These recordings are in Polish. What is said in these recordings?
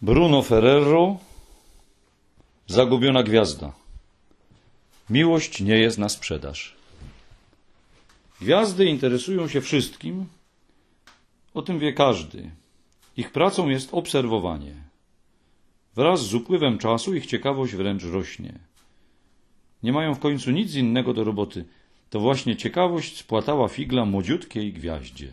Bruno Ferrero, Zagubiona gwiazda. Miłość nie jest na sprzedaż. Gwiazdy interesują się wszystkim, o tym wie każdy. Ich pracą jest obserwowanie. Wraz z upływem czasu ich ciekawość wręcz rośnie. Nie mają w końcu nic innego do roboty. To właśnie ciekawość spłatała figla młodziutkiej gwiaździe.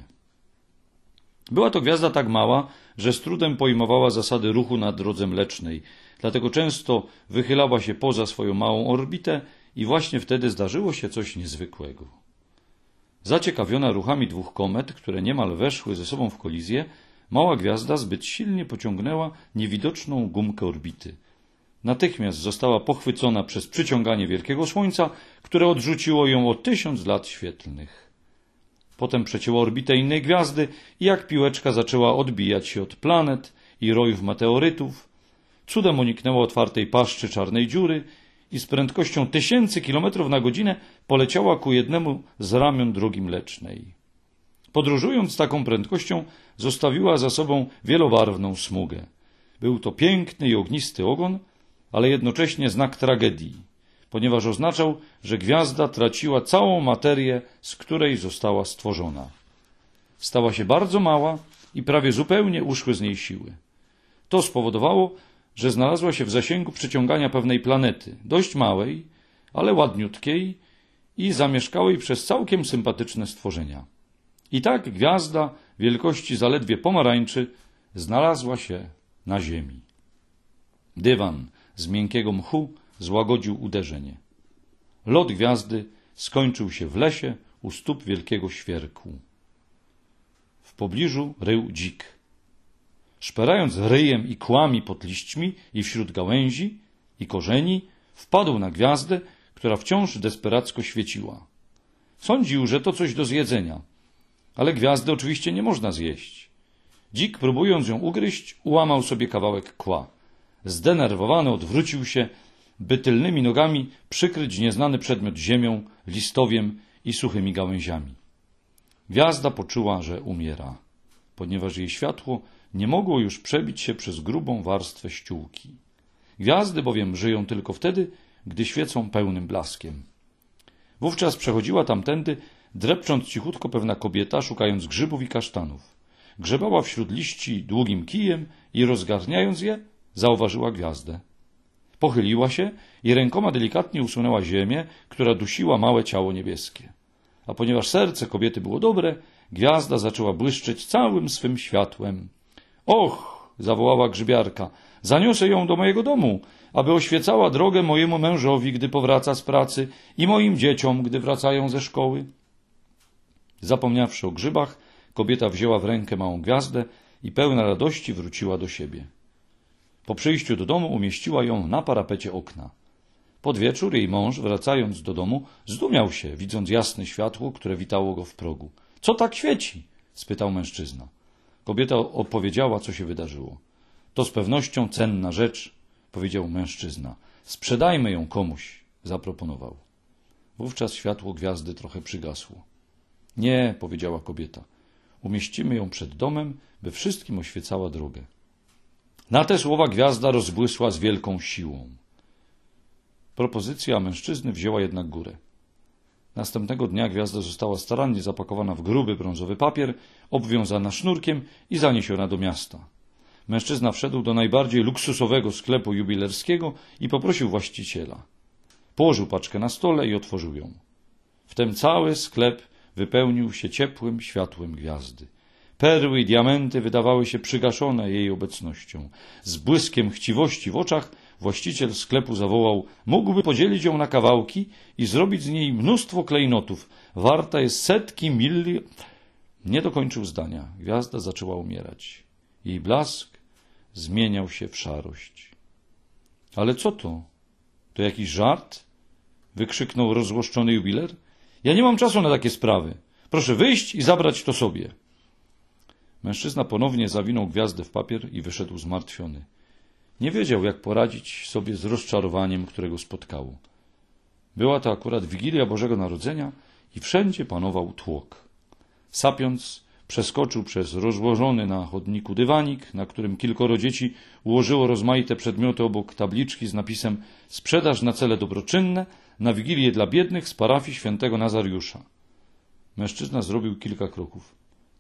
Była to gwiazda tak mała, że z trudem pojmowała zasady ruchu na drodze mlecznej, dlatego często wychylała się poza swoją małą orbitę i właśnie wtedy zdarzyło się coś niezwykłego. Zaciekawiona ruchami dwóch komet, które niemal weszły ze sobą w kolizję, mała gwiazda zbyt silnie pociągnęła niewidoczną gumkę orbity. Natychmiast została pochwycona przez przyciąganie wielkiego Słońca, które odrzuciło ją o 1000 lat świetlnych. Potem przecięła orbitę innej gwiazdy i jak piłeczka zaczęła odbijać się od planet i rojów meteorytów. Cudem uniknęła otwartej paszczy czarnej dziury i z prędkością 1000 km na godzinę poleciała ku jednemu z ramion drogi mlecznej. Podróżując z taką prędkością, zostawiła za sobą wielobarwną smugę. Był to piękny i ognisty ogon, ale jednocześnie znak tragedii, ponieważ oznaczał, że gwiazda traciła całą materię, z której została stworzona. Stała się bardzo mała i prawie zupełnie uszły z niej siły. To spowodowało, że znalazła się w zasięgu przyciągania pewnej planety, dość małej, ale ładniutkiej i zamieszkałej przez całkiem sympatyczne stworzenia. I tak gwiazda wielkości zaledwie pomarańczy znalazła się na ziemi. Dywan z miękkiego mchu złagodził uderzenie. Lot gwiazdy skończył się w lesie u stóp wielkiego świerku. W pobliżu rył dzik. Szperając ryjem i kłami pod liśćmi i wśród gałęzi i korzeni, wpadł na gwiazdę, która wciąż desperacko świeciła. Sądził, że to coś do zjedzenia, ale gwiazdy oczywiście nie można zjeść. Dzik, próbując ją ugryźć, ułamał sobie kawałek kła. Zdenerwowany odwrócił się, by tylnymi nogami przykryć nieznany przedmiot ziemią, listowiem i suchymi gałęziami. Gwiazda poczuła, że umiera, ponieważ jej światło nie mogło już przebić się przez grubą warstwę ściółki. Gwiazdy bowiem żyją tylko wtedy, gdy świecą pełnym blaskiem. Wówczas przechodziła tamtędy, drepcząc cichutko pewna kobieta, szukając grzybów i kasztanów. Grzebała wśród liści długim kijem i rozgarniając je, zauważyła gwiazdę. Pochyliła się i rękoma delikatnie usunęła ziemię, która dusiła małe ciało niebieskie. A ponieważ serce kobiety było dobre, gwiazda zaczęła błyszczeć całym swym światłem. Och, zawołała grzybiarka, zaniosę ją do mojego domu, aby oświecała drogę mojemu mężowi, gdy powraca z pracy i moim dzieciom, gdy wracają ze szkoły. Zapomniawszy o grzybach, kobieta wzięła w rękę małą gwiazdę i pełna radości wróciła do siebie. Po przyjściu do domu umieściła ją na parapecie okna. Pod wieczór jej mąż, wracając do domu, zdumiał się, widząc jasne światło, które witało go w progu. — Co tak świeci? — spytał mężczyzna. Kobieta opowiedziała, co się wydarzyło. — To z pewnością cenna rzecz — powiedział mężczyzna. — Sprzedajmy ją komuś — zaproponował. Wówczas światło gwiazdy trochę przygasło. — Nie — powiedziała kobieta. — Umieścimy ją przed domem, by wszystkim oświecała drogę. Na te słowa gwiazda rozbłysła z wielką siłą. Propozycja mężczyzny wzięła jednak górę. Następnego dnia gwiazda została starannie zapakowana w gruby brązowy papier, obwiązana sznurkiem i zaniesiona do miasta. Mężczyzna wszedł do najbardziej luksusowego sklepu jubilerskiego i poprosił właściciela. Położył paczkę na stole i otworzył ją. Wtem cały sklep wypełnił się ciepłym światłem gwiazdy. Perły i diamenty wydawały się przygaszone jej obecnością. Z błyskiem chciwości w oczach właściciel sklepu zawołał: mógłby podzielić ją na kawałki i zrobić z niej mnóstwo klejnotów. Warta jest setki Nie dokończył zdania. Gwiazda zaczęła umierać. Jej blask zmieniał się w szarość. — Ale co to? To jakiś żart? — wykrzyknął rozzłoszczony jubiler. — Ja nie mam czasu na takie sprawy. Proszę wyjść i zabrać to sobie. Mężczyzna ponownie zawinął gwiazdę w papier i wyszedł zmartwiony. Nie wiedział, jak poradzić sobie z rozczarowaniem, które go spotkało. Była to akurat Wigilia Bożego Narodzenia i wszędzie panował tłok. Sapiąc, Przeskoczył przez rozłożony na chodniku dywanik, na którym kilkoro dzieci ułożyło rozmaite przedmioty obok tabliczki z napisem „Sprzedaż na cele dobroczynne na Wigilię dla biednych z parafii świętego Nazariusza”. Mężczyzna zrobił kilka kroków.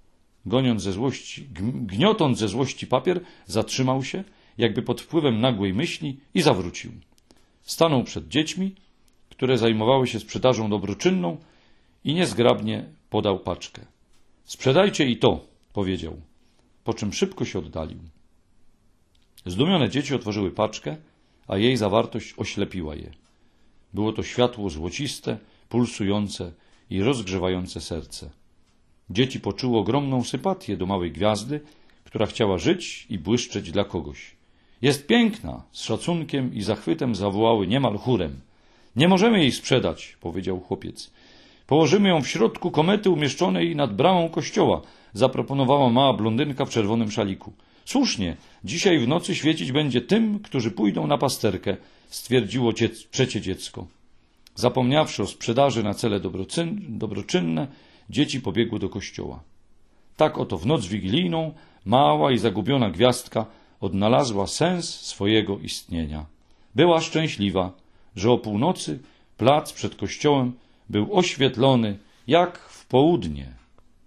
Gniotąc ze złości papier, zatrzymał się, jakby pod wpływem nagłej myśli, i zawrócił. Stanął przed dziećmi, które zajmowały się sprzedażą dobroczynną, i niezgrabnie podał paczkę. „Sprzedajcie i to”, powiedział, po czym szybko się oddalił. Zdumione dzieci otworzyły paczkę, a jej zawartość oślepiła je. Było to światło złociste, pulsujące i rozgrzewające serce. Dzieci poczuły ogromną sympatię do małej gwiazdy, która chciała żyć i błyszczeć dla kogoś. „Jest piękna”, z szacunkiem i zachwytem zawołały niemal chórem. „Nie możemy jej sprzedać”, powiedział chłopiec. „Położymy ją w środku komety umieszczonej nad bramą kościoła”, zaproponowała mała blondynka w czerwonym szaliku. „Słusznie, dzisiaj w nocy świecić będzie tym, którzy pójdą na pasterkę”, stwierdziło trzecie dziecko. Zapomniawszy o sprzedaży na cele dobroczynne, dzieci pobiegły do kościoła. Tak oto w noc wigilijną mała i zagubiona gwiazdka odnalazła sens swojego istnienia. Była szczęśliwa, że o północy plac przed kościołem był oświetlony jak w południe.